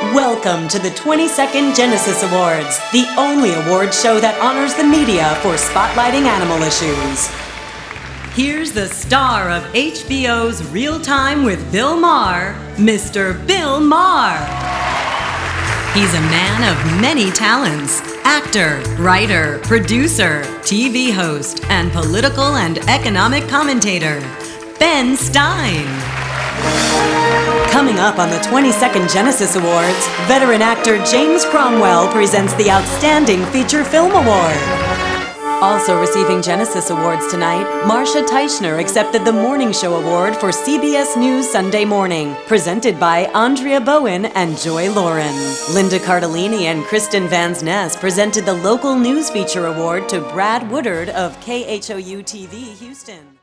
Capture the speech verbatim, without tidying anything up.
Welcome to the twenty-second Genesis Awards, the only award show that honors the media for spotlighting animal issues. Here's the star of H B O's Real Time with Bill Maher, Mister Bill Maher. He's a man of many talents: actor, writer, producer, T V host, and political and economic commentator. Ben Stein. Coming up on the twenty-second Genesis Awards, veteran actor James Cromwell presents the Outstanding Feature Film Award. Also receiving Genesis Awards tonight, Marcia Teichner accepted the Morning Show Award for C B S News Sunday Morning, presented by Andrea Bowen and Joy Lauren. Linda Cardellini and Kristen Vans Ness presented the Local News Feature Award to Brad Woodard of K H O U T V Houston.